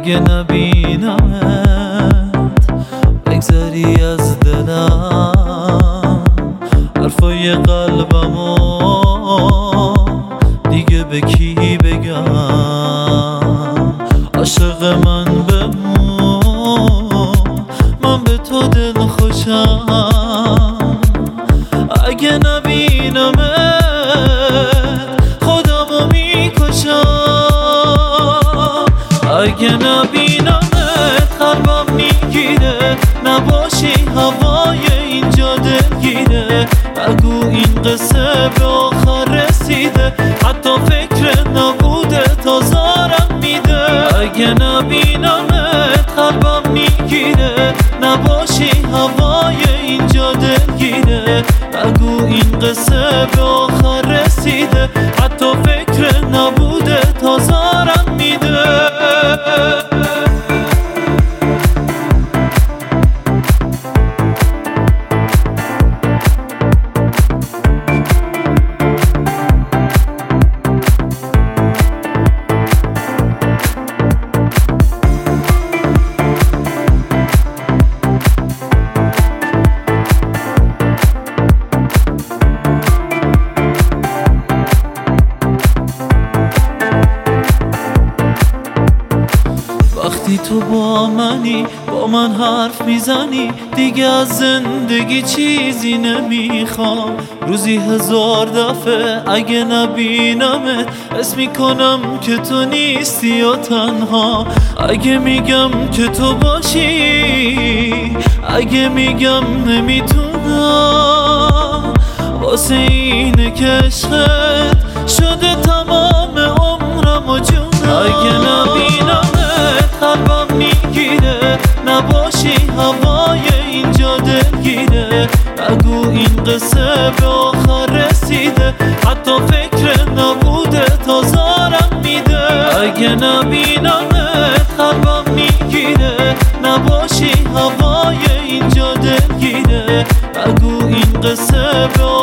اگه نبینمت بگذری از دلم، حرفای قلبمو دیگه به کی بگم؟ عاشق من بمون، من به تو دل خوشم. اگه نبینمت خودمو میکشم. اگه نبینمت قلبم میگیره، نباشی هوای اینجا دلگیره. نگو این قصه به آخر رسیده، حتی فکر نبوده تا زارم میده. اگه نبینمت قلبم میگیره، نباشی هوای اینجا دلگیره. نگو این قصه به آخر رسیده، حتی فکر نبوده تا زارم میده. وقتی تو با منی، با من حرف میزنی، دیگه از زندگی چیزی نمیخوام. روزی 1000 دفعه اگه نبینمت حس میکنم که تو نیستی و تنها. اگه میگم که تو باشی، اگه میگم نمیتونم، واسه اینه که عشقت شده تمام عمرم و جونم. اگه نبینمت قلبم میگیره، نباشی هوای اینجا دلگیره. نگو این قصه به آخر رسیده، حتی فکر نبوده تا زارم میده. اگه نبینمت قلبم میگیره، نباشی هوای اینجا دلگیره. نگو این قصه به